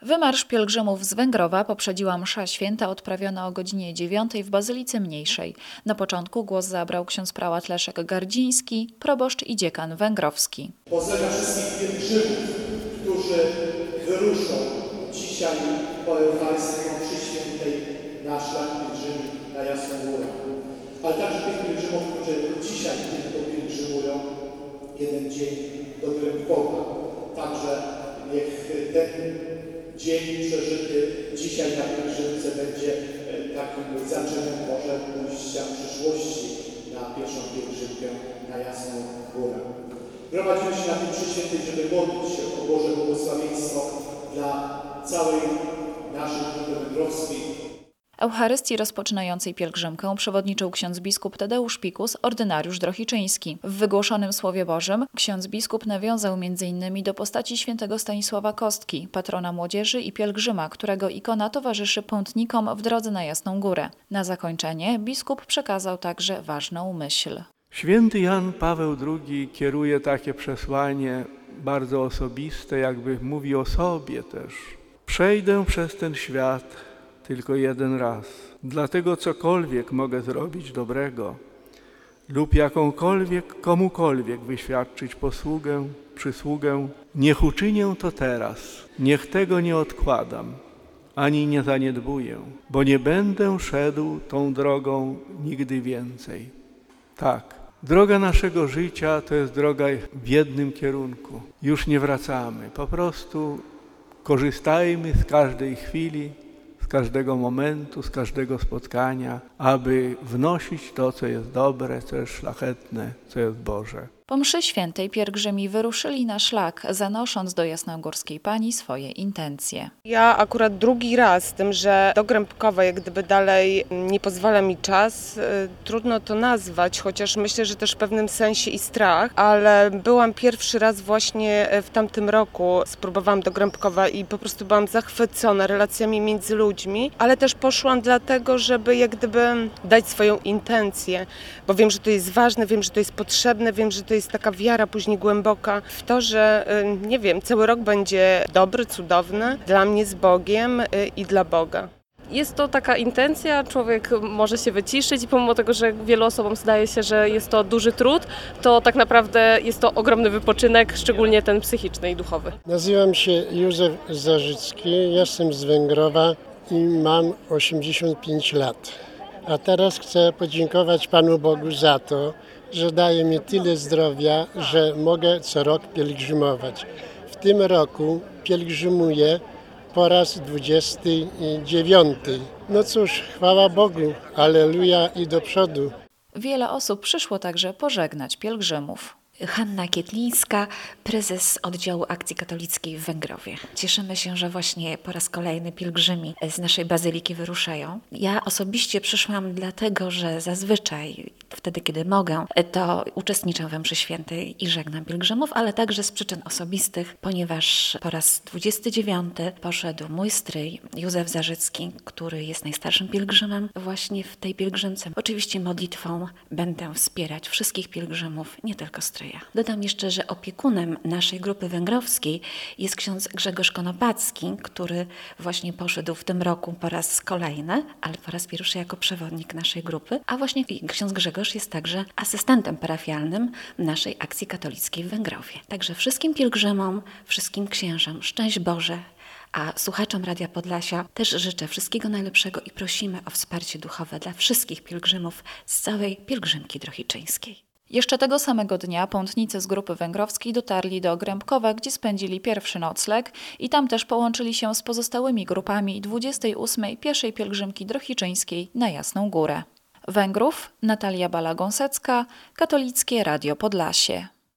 Wymarsz pielgrzymów z Węgrowa poprzedziła msza święta odprawiona o godzinie 9 w Bazylice Mniejszej. Na początku głos zabrał ksiądz prałat Leszek Gardziński, proboszcz i dziekan węgrowski. Pozdrawiam wszystkich pielgrzymów, którzy wyruszą dzisiaj po Eucharystii mszy świętej na szlak pielgrzymi na Jasną Górę. Ale także tych pielgrzymów, którzy dzisiaj tylko pielgrzymują jeden dzień do Grębkowa. Także niech ten dzień przeżyty dzisiaj na pielgrzymce będzie takim zaczynem może pójścia w przyszłości na pierwszą pielgrzymkę na Jasną Górę. Gromadzimy się na tym mszy świętej, żeby modlić się o Boże błogosławieństwo dla całej naszej grupy węgrowskiej. Eucharystii rozpoczynającej pielgrzymkę przewodniczył ksiądz biskup Tadeusz Pikus, ordynariusz drohiczyński. W wygłoszonym Słowie Bożym ksiądz biskup nawiązał m.in. do postaci świętego Stanisława Kostki, patrona młodzieży i pielgrzyma, którego ikona towarzyszy pątnikom w drodze na Jasną Górę. Na zakończenie biskup przekazał także ważną myśl. Święty Jan Paweł II kieruje takie przesłanie bardzo osobiste, jakby mówi o sobie też. Przejdę przez ten świat tylko jeden raz. Dlatego cokolwiek mogę zrobić dobrego lub jakąkolwiek, komukolwiek wyświadczyć przysługę, niech uczynię to teraz. Niech tego nie odkładam, ani nie zaniedbuję, bo nie będę szedł tą drogą nigdy więcej. Tak, droga naszego życia to jest droga w jednym kierunku. Już nie wracamy. Po prostu korzystajmy z każdej chwili, z każdego momentu, z każdego spotkania, aby wnosić to, co jest dobre, co jest szlachetne, co jest Boże. Po mszy świętej pielgrzymi wyruszyli na szlak, zanosząc do Jasnogórskiej Pani swoje intencje. Ja akurat drugi raz, z tym, że do Grębkowa jak gdyby dalej nie pozwala mi czas, trudno to nazwać, chociaż myślę, że też w pewnym sensie i strach, ale byłam pierwszy raz właśnie w tamtym roku, spróbowałam do Grębkowa i po prostu byłam zachwycona relacjami między ludźmi, ale też poszłam dlatego, żeby jak gdyby dać swoją intencję, bo wiem, że to jest ważne, wiem, że to jest potrzebne, wiem, że to jest taka wiara później głęboka w to, że nie wiem, cały rok będzie dobry, cudowny dla mnie z Bogiem i dla Boga. Jest to taka intencja, człowiek może się wyciszyć i pomimo tego, że wielu osobom zdaje się, że jest to duży trud, to tak naprawdę jest to ogromny wypoczynek, szczególnie ten psychiczny i duchowy. Nazywam się Józef Zarzycki, jestem z Węgrowa i mam 85 lat. A teraz chcę podziękować Panu Bogu za to, że daje mi tyle zdrowia, że mogę co rok pielgrzymować. W tym roku pielgrzymuję po raz 29. No cóż, chwała Bogu, alleluja i do przodu. Wiele osób przyszło także pożegnać pielgrzymów. Hanna Kietlińska, prezes oddziału Akcji Katolickiej w Węgrowie. Cieszymy się, że właśnie po raz kolejny pielgrzymi z naszej bazyliki wyruszają. Ja osobiście przyszłam dlatego, że zazwyczaj wtedy, kiedy mogę, to uczestniczę we mszy świętej i żegnam pielgrzymów, ale także z przyczyn osobistych, ponieważ po raz 29 poszedł mój stryj Józef Zarzycki, który jest najstarszym pielgrzymem właśnie w tej pielgrzymce. Oczywiście modlitwą będę wspierać wszystkich pielgrzymów, nie tylko stryja. Dodam jeszcze, że opiekunem naszej grupy węgrowskiej jest ksiądz Grzegorz Konopacki, który właśnie poszedł w tym roku po raz kolejny, ale po raz pierwszy jako przewodnik naszej grupy, a właśnie ksiądz Grzegorz jest także asystentem parafialnym naszej Akcji Katolickiej w Węgrowie. Także wszystkim pielgrzymom, wszystkim księżom szczęść Boże, a słuchaczom Radia Podlasia też życzę wszystkiego najlepszego i prosimy o wsparcie duchowe dla wszystkich pielgrzymów z całej pielgrzymki drohiczyńskiej. Jeszcze tego samego dnia pątnicy z grupy węgrowskiej dotarli do Grębkowa, gdzie spędzili pierwszy nocleg i tam też połączyli się z pozostałymi grupami 28. pieszej pielgrzymki drohiczyńskiej na Jasną Górę. Węgrów, Natalia Bala-Gąsecka, Katolickie Radio Podlasie.